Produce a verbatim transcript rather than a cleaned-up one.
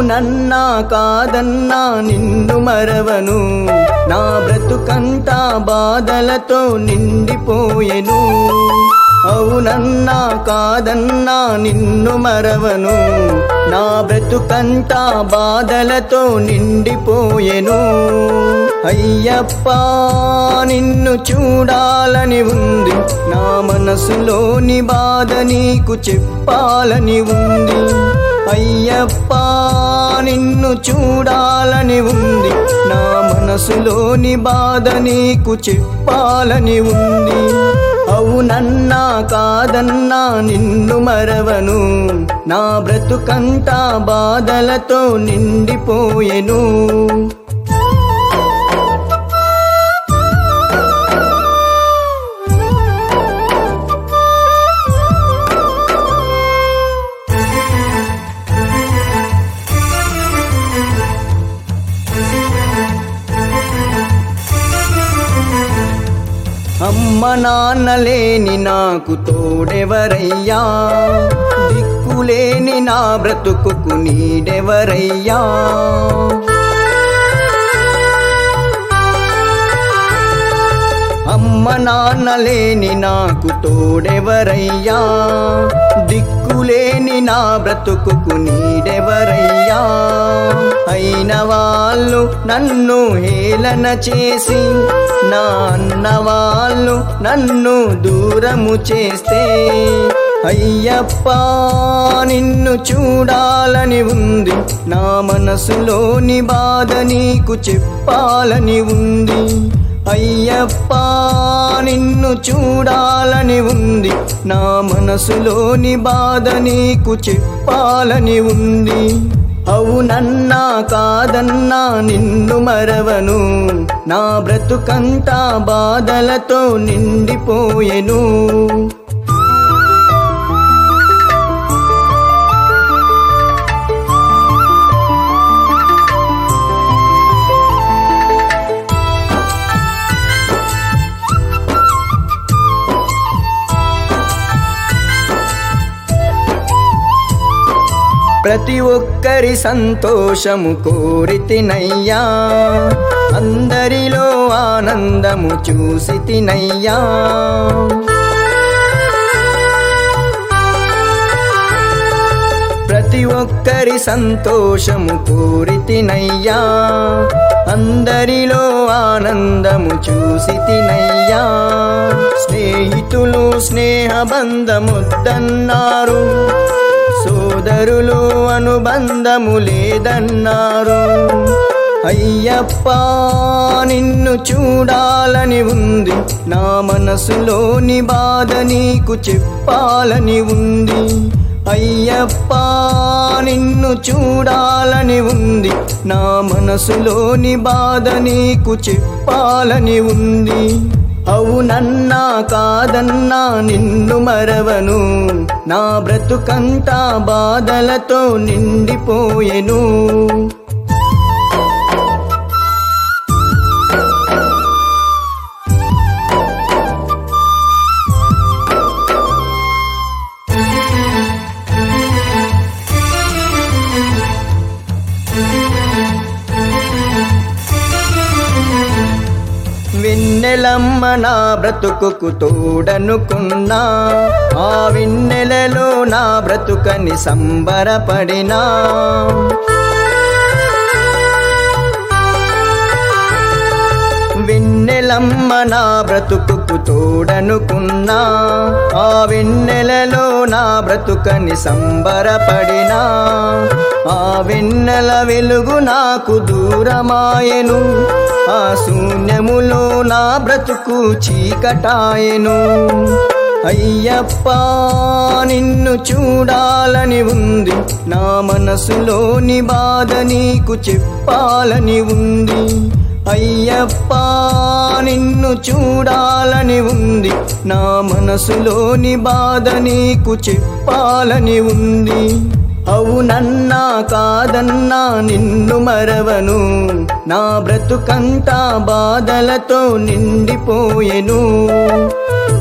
అవునన్నా కాదన్నా నిన్ను మరవను, నా బ్రతుకంతా బాధలతో నిండిపోయెను. అవునన్నా కాదన్నా నిన్ను మరవను, నా బ్రతుకంతా బాధలతో నిండిపోయెను. అయ్యప్ప నిన్ను చూడాలని ఉంది, నా మనసులోని బాధ నీకు చెప్పాలని ఉంది. అయ్యప్ప నిన్ను చూడాలని ఉంది, నా మనసులోని బాధ నీకు చెప్పాలని ఉంది. అవునన్నా కాదన్నా నిన్ను మరవను, నా బ్రతుకంతా బాధలతో నిండిపోయెను. అమ్మ నాన్న లేని నాకు తోడెవరయ్యా, దిక్కులేని నా బ్రతుకుకు నీడెవరయ్యా. అమ్మ నాన్న లేని నాకు తోడెవరయ్యా, దిక్కులేని నా బ్రతుకుకు నీడెవరయ్యా. అయిన వాళ్ళు నన్ను హేళన చేసి, నా అన్న వాళ్ళు నన్ను దూరము చేస్తే, అయ్యప్ప నిన్ను చూడాలని ఉంది, నా మనసులోని బాధ నీకు చెప్పాలని ఉంది. అయ్యప్ప నిన్ను చూడాలని ఉంది, నా మనసులోని బాధ నీకు చెప్పాలని ఉంది. అవునన్నా కాదన్నా నిన్ను మరవను, నా బ్రతుకంతా బాధలతో నిండిపోయెను. ప్రతి ఒక్కరి సంతోషము కోరితినయ్యా, అందరిలో ఆనందము చూసితినయ్యా. ప్రతి ఒక్కరి సంతోషము కోరితినయ్యా, అందరిలో ఆనందము చూసితినయ్యా. స్నేహితులు స్నేహబంధముద్దన్నారు, సోదరులు అనుబంధము లేదన్నారు. అయ్యప్ప నిన్ను చూడాలని ఉంది, నా మనసులోని బాధ నీకు చెప్పాలని ఉంది. అయ్యప్ప నిన్ను చూడాలని ఉంది, నా మనసులోని బాధ నీకు చెప్పాలని ఉంది. అవునన్నా కాదన్నా నిన్ను మరవను, నా బ్రతుకంతా బాధలతో నిండిపోయెను. వెన్నెలమ్మ నా బ్రతుకుకు తోడనుకున్నా, ఆ వెన్నెలలో నా బ్రతుకని సంబరపడినా. వెన్నెలమ్మ నా బ్రతుకుకు తోడనుకున్నా, ఆ వెన్నెలలో నా బ్రతుకని సంబరపడినా. ఆ వెన్నెల వెలుగు నాకు దూరమాయెను, ఆ శూన్యములో నా బ్రతుకు చీకటాయెను. అయ్యప్ప నిన్ను చూడాలని ఉంది, నా మనసులోని బాధ నీకు చెప్పాలని ఉంది. అయ్యప్ప నిన్ను చూడాలని ఉంది, నా మనసులోని బాధ నీకు చెప్పాలని ఉంది. అవునన్నా కాదన్నా నిన్ను మరవను, నా బ్రతుకంతా బాధలతో నిండిపోయెను.